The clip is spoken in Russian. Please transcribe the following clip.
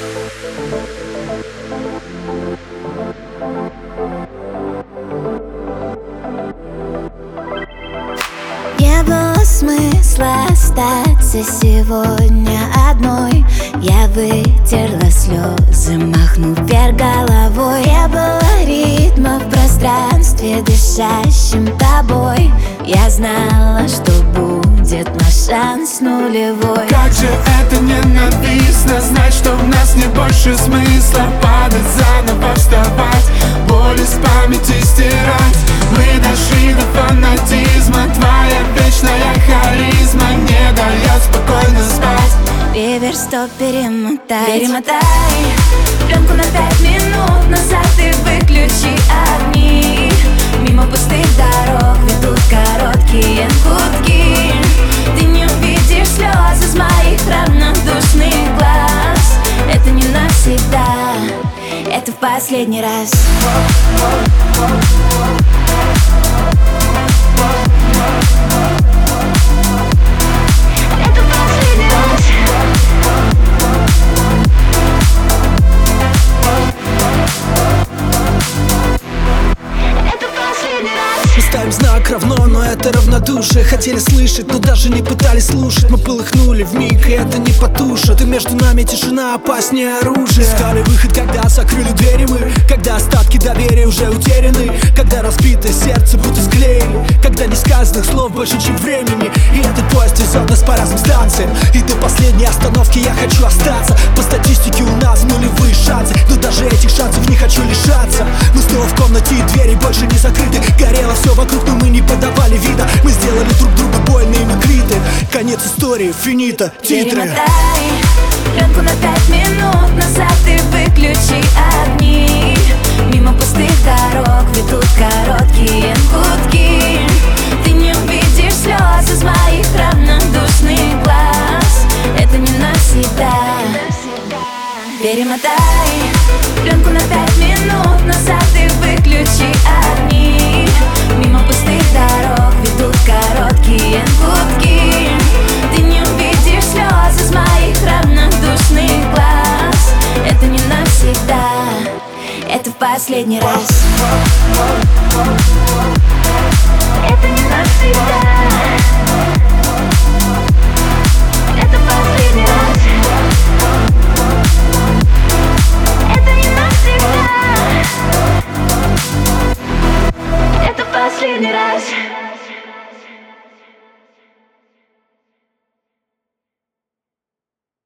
Не было смысла остаться сегодня одной. Я вытерла слезы, махнув вверх головой. Не было ритма в пространстве, дышащем тобой. Я знала, что будет наш шанс нулевой. Как же это ненавистно, знать, что в нас нет больше смысла. Падать, заново вставать, боль из памяти стирать. Мы дошли до фанатизма, твоя вечная харизма не дает спокойно спать. Реверс, стоп, перемотай. Перемотай пленку на 5 минут назад и выключи огни. Мимо пустых дорог ведут короткие гудки. Ты не увидишь слез из моих равнодушных глаз. Это не навсегда, это в последний раз. Это последний раз. Это последний раз. Мы ставим знак равно, но это равнодушие. Хотели слышать, но даже не пытались слушать. Мы полыхнули вмиг, и это не потушит. И между нами тишина опаснее оружия. Искали выход, когда закрыли двери мы. Когда остатки доверия уже утеряны. Когда разбитое сердце будто склеили. Когда несказанных слов больше, чем времени. И этот поезд везет нас по разным станциям. И до последней остановки я хочу остаться. По статистике у нас нулевые шансы. Но даже этих шансов не хочу лишаться. Мы снова в комнате, и двери больше не закрыты. Горело все вокруг, но мы не подавали вида. Мы сделали друг другу больно, и мы квиты. Конец истории, финита, титры. Перемотай пленку на 5 минут назад и выключи огни. Мимо пустых дорог ведут короткие гудки. Ты не увидишь слез из моих равнодушных глаз. Это не навсегда. Перемотай пленку на 5 минут назад и выключи огни. Мимо пустых дорог ведут короткие гудки. Ты не увидишь слез из моих равнодушных глаз. Это не навсегда, это в последний раз.